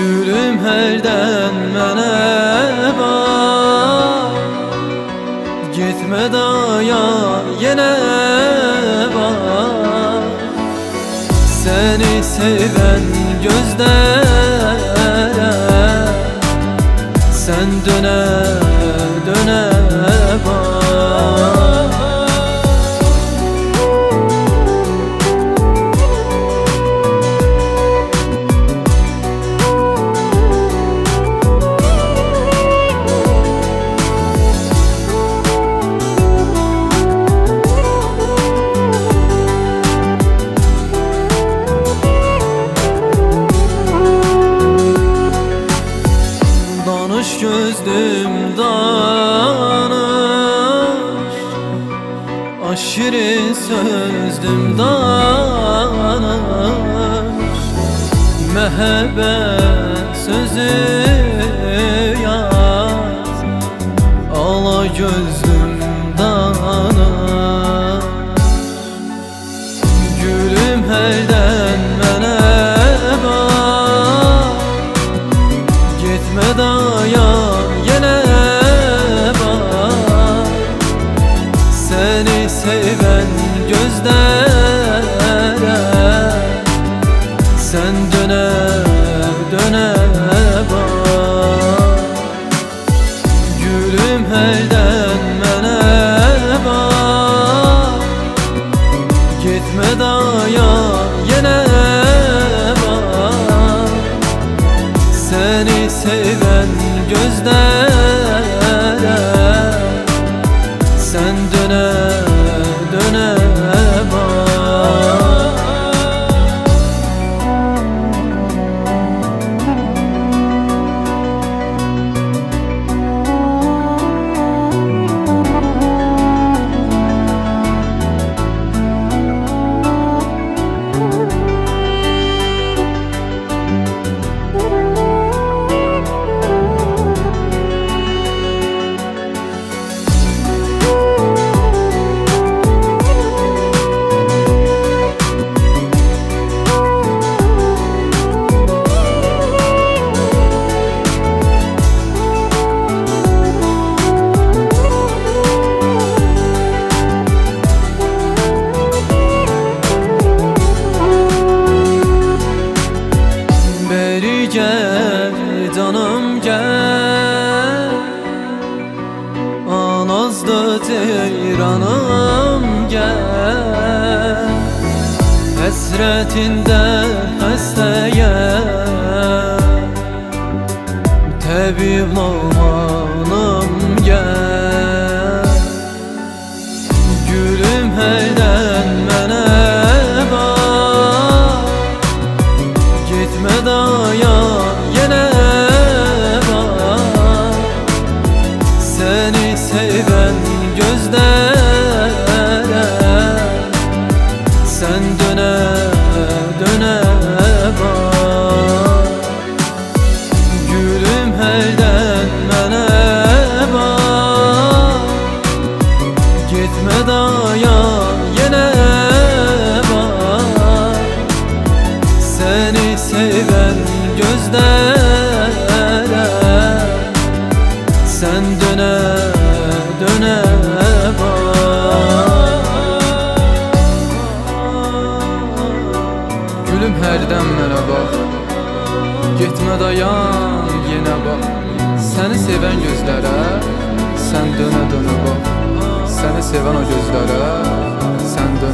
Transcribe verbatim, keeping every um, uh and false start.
Gülüm herden mənə bax, gitmə daya yenə bax. Səni sevən gözlərə sən dönə dönə bax. Danış gözlüm danış, aşırı sözlüm danış. Məhəbbət sözü yaz, ala gözlüm danış. Gülüm hərdən mənə bax, gitmə daya yenə bax. Səni sevən gözlərə sən dönə dönə bax. Gülüm hərdən mənə bax, gitmə daya yenə bax. Səni sevən gözlərə sən dönə dönə bax. Gel canım gel, anazlı ceyranım gel. Həsrətində xəstəyəm, təbib Lomanım gel. Gülüm hərdən mənə bax, gitmə daya yenə bax. Səni sevən gözlərə sən dönə dönə bax. Gülüm hərdən mənə bax, gitmə daya yenə bax. Səni sevən gözlərə sən dönə dönə bax. Gülüm hərdən mənə bax, getmə dayan yenə bax. Səni sevən gözlərə sən dönə dönə bax. Səni sevən o gözlərə sən dönə